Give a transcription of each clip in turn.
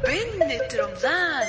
رنة رمضان.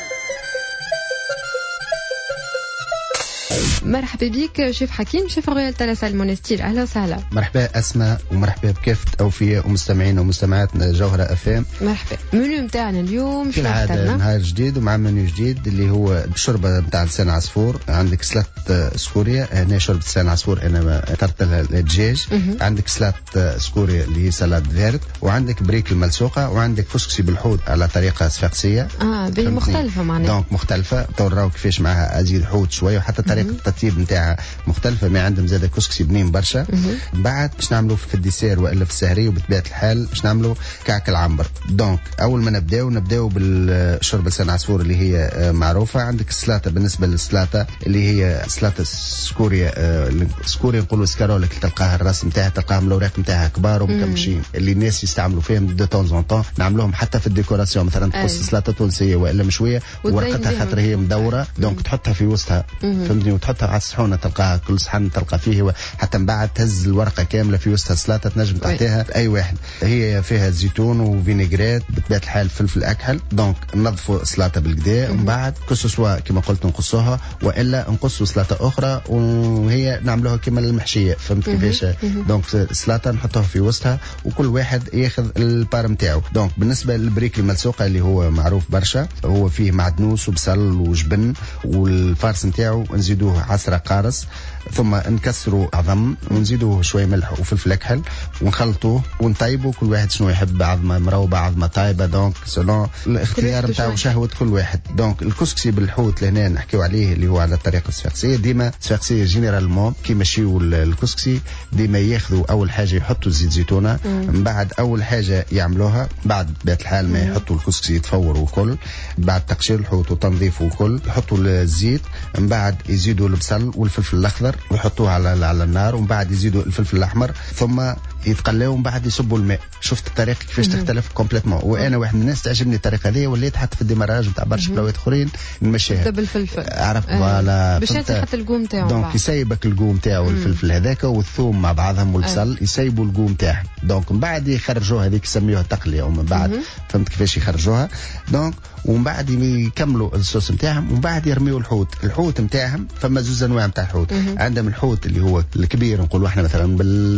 مرحبا بك شيف حكيم، شيف رويال تلاسا المونستير. اهلا وسهلا. مرحبا اسماء، ومرحبا بكافة اوفياء ومستمعينا ومستمعاتنا جوهرة افام. مرحبا. المنيو نتاعنا اليوم كالعادة نهار جديد ومع منيو جديد اللي هو بشربة نتاع لسان عصفور. عندك سلات سكوريا، هنا شربة لسان عصفور انا اخترت لها الدجاج. عندك سلات سكوريا اللي هي سلاد فيرت، وعندك بريك الملسوقة، وعندك كسكسي بالحوت على طريقة صفاقسية. بي مختلفة معناها. دونك مختلفة، تراو كيفاش معها ازيد حوت شوية، وحتى طريقة الترتيب نتاعها مختلفة. ما عندهم زاد كسكسي بنين برشا. بعد باش نعملوا في الديسير والا في السهرية، وبطبيعة الحال باش نعملوا كعك العنبر. دونك اول ما نبداو بالشرب لسان عصفور اللي هي معروفة. عندك السلطة، بالنسبة للسلطة اللي هي سلطة سكوريا، سكوريا نقولوا سكارول، تلقاها الراس نتاعها، تلقاها الاوراق نتاعها كبار ومكمشين، اللي الناس يستعملوا فيهم دو طون زون طون. نعملوهم حتى في الديكوراسيون، مثلا تقص سلطة تونسية والا مشوية ورقتها خاطر هي مدورة، دونك تحطها في وسطها، فهمتني، وتحطها على الصحونة، تلقاها كل صحن تلقى فيه، حتى من بعد تهز الورقة كاملة في وسطها سلطة، تنجم تحتها أي واحد. هي فيها زيتون وفينيغريت، بطبيعة الحال فلفل أكحل. دونك ننظفوا السلطة بالكدا، ومن بعد سواء كما قلت نقصوها والا نقصوا سلطة أخرى وهي نعملوها كما المحشية، فهمت كيفاش. دونك السلطة نحطوها في وسطها وكل واحد ياخذ البار نتاعو. دونك بالنسبة للبريك الملسوقة اللي هو معروف برشا، هو فيه معدنوس وبصل وجبن، والفارس نتاعو نزيدوه عصرة قارص، ثم نكسروا عظم ونزيدوه شويه ملح وفلفل اكحل ونخلطوه ونطيبوا. كل واحد شنو يحب، عظمه مروبه عظمه طايبه، دونك سلون الاختيار نتاع شهوه كل واحد. دونك الكسكسي بالحوت لهنا نحكيو عليه اللي هو على الطريقه الصفاقسيه. ديما الصفاقسيه جينيرالمون كي ماشيو الكسكسي ديما ياخذوا اول حاجه يحطوا زيت زيتونه، من بعد اول حاجه يعملوها بعد بيت الحال ما يحطوا الكسكسي يتفور وكل، بعد تقشير الحوت وتنظيفه وكل، يحطوا الزيت، من بعد يزيدوا البصل والفلفل الاخضر ويحطوه على النار، ومن بعد يزيدوا الفلفل الاحمر، ثم يتقلوا، ومن بعد يصبوا الماء. شفت الطريقه كيفاش تختلف كومبليتمون. وانا واحد من الناس تعجبني الطريقه هذه، وليت حتى في الديماراج نتاع برشا بلاوات اخرين نمشيها بالفلفل، عرفت فوالا باش حتى القوم تاعو. دونك يسيبك القوم تاعو الفلفل هذاك والثوم مع بعضهم والبصل، يسيبوا القوم تاعهم. دونك من بعد يخرجوها هذيك يسميوها تقليه، ومن بعد فهمت كيفاش يخرجوها. دونك ومن بعد يكملوا الصوص نتاعهم، ومن بعد يرميوا الحوت نتاعهم. فما زوج انواع نتاع الحوت. عندهم الحوت اللي هو الكبير نقولوا احنا مثلا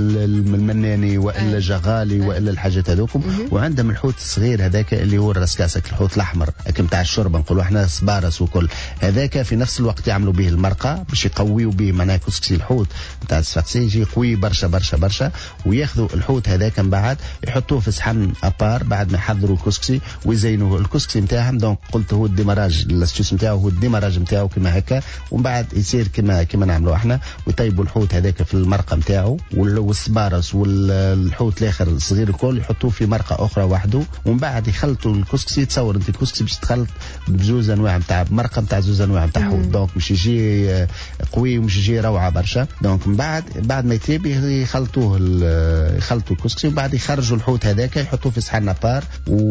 بالمناني والا جغالي والا الحاجات هذوكم، وعندهم الحوت الصغير هذاك اللي هو الرسكاسك، الحوت الاحمر نتاع الشوربه نقولوا احنا سبارس وكل هذاك. في نفس الوقت يعملوا به المرقه باش يقويوا به معناها كسكسي الحوت نتاع الصفاقسي، يجي قوي برشا برشا برشا. وياخذوا الحوت هذاك من بعد يحطوه في صحن ابار بعد ما يحضروا الكسكسي ويزينوا الكسكسي نتاعهم. دونك قلت هو الديماراج، الاستيوس نتاعو هو الديماراج نتاعو كما هكا، ومن بعد يصير كما نعملوا احنا، ويطيبوا الحوت هذاك في المرقه نتاعو، والسبارس والحوت الاخر الصغير الكل يحطوه في مرقه اخرى وحده، ومن بعد يخلطوا الكسكسي. تصور انت الكسكسي باش تخلط بزوز انواع نتاع مرقه نتاع زوز انواع نتاع حوت، دونك مش يجي قوي ومش يجي روعه برشا. دونك من بعد ما يطيب يخلطوا الكسكسي، وبعد يخرجوا الحوت هذاك يحطوه في صحن بار،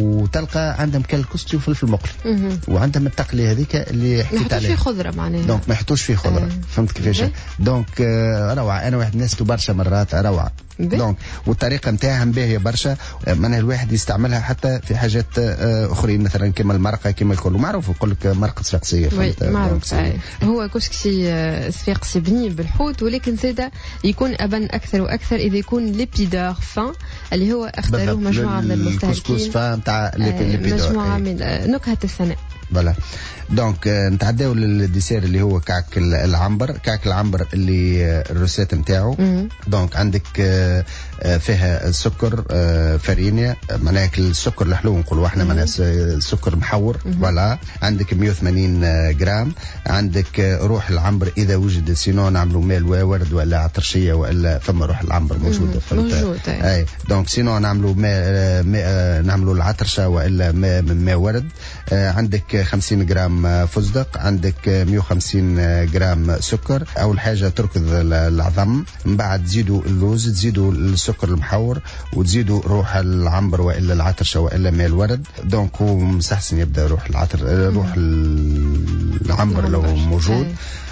وتلقى عندهم كالكسكسي وفلفل مقلي، وعندهم التقليه هذيك اللي حكيت عليها. ما يحطوش فيه خضره معناها، دونك ما يحطوش فيه خضره. فهمت كيفاش. دونك روعه. انا واحد الناس برشا مرات روعه. دونك والطريقه نتاعها باهيه برشا، معناها الواحد يستعملها حتى في حاجات اخرين مثلا كما المرقه كما الكل. معروف يقول لك مرقه صفاقسيه. معروف. هو كسكسي صفاقسي بني بالحوت، ولكن زاده يكون ابن اكثر واكثر اذا يكون ليبيدور فان اللي هو اختاروه مجموعه من المستهلكين. الكسكس فان تاع ليبيدور، مجموعه من نكهه السنه. فوالا. دونك نتعداو للديسير اللي هو كعك العنبر. كعك العنبر اللي الروسيت نتاعو. دونك عندك فيها سكر فرينيا، معناها السكر الحلو نقولوا احنا، معناها سكر محور. فوالا. عندك 180 جرام. عندك روح العنبر اذا وجد، سينو نعملوا مال ورد ولا عطرشيه ولا فما روح العنبر موجوده. موجود. اي دونك سينو نعملوا نعملوا العطرشه والا ماء ورد. عندك 50 جرام فستق. عندك 150 جرام سكر. اول حاجه تركض العظم، من بعد تزيدوا اللوز، تزيدوا السكر المحور، وتزيدوا روح العنبر والا العطرشه والا ماء الورد. دونك هو مستحسن يبدا روح العنبر لو موجود.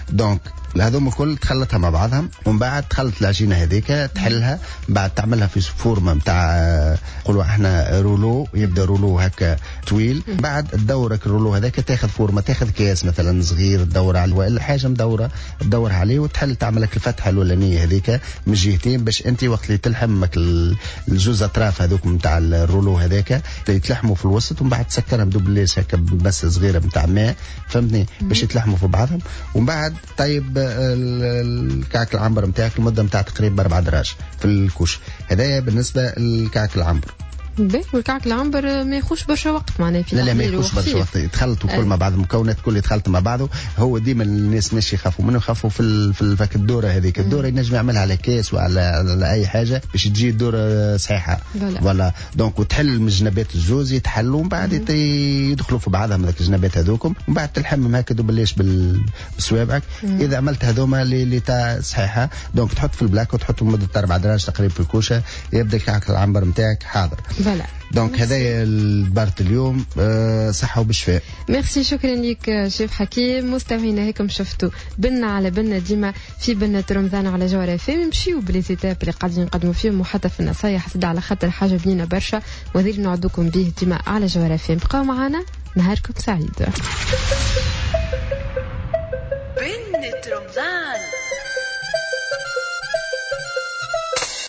دونك هذوم الكل تخلطها مع بعضها، ومن بعد تخلط العجينه هذيك تحلها، بعد تعملها في فورمه نتاع نقولوا احنا رولو، يبدا رولو هكا طويل، بعد تدورك الرولو هذاك تاخذ فورمه، تاخذ كاس مثلا صغير تدور عليه والا حاجه مدوره تدور عليه، وتحل تعمل لك الفتحه الاولانيه هذيك من جهتين، باش انت وقت اللي تلحمك الجوز اطراف هذوك نتاع الرولو هذاك يتلحموا في الوسط، ومن بعد تسكرهم دوبليس هكا بس صغيره نتاع ماء، فهمتني، باش يتلحموا في بعضهم، ومن بعد طيب الكعك العنبر نتاعك المده نتاع تقريبا 4 دراج في الكوش. هذايا بالنسبه للكعك العنبر. والكعك العنبر ما يخوش برشا وقت معناها في لا ما يخوش برشا وقت، يتخلطوا كل مع بعض، المكونات كل يتخلط مع بعضه. هو ديما الناس مش يخافوا منه، يخافوا في فك الدوره هذيك، الدوره ينجم يعملها على كاس وعلى اي حاجه باش تجي الدوره صحيحه ولا دونك، وتحل من الجنبات الزوز يتحلوا، ومن بعد يدخلوا في بعضهم هذاك الجنبات هذوكم، ومن بعد تلحمهم هكا دوبليش بسوابعك. اذا عملت هذوما اللي تاع صحيحه، دونك تحط في البلاك وتحط لمده 4 دراج تقريبا في الكوشه، يبدا الكعك العنبر نتاعك حاضر. دونك هذايا البارت اليوم، صحة وبشفاء. ميرسي، شكرا لك شيف حكيم. مستمعينا هيكم شفتوا بنا على بنا ديما في بنا رمضان على جوهر فيم، نمشيو بالإيتاب اللي قاعدين نقدموا فيهم، وحتى في النصايح زاد على خاطر حاجة بنينة برشا، وهذا اللي نعدوكم به ديما على جوهر فيم. بقاو معنا، نهاركم سعيد. بنا رمضان.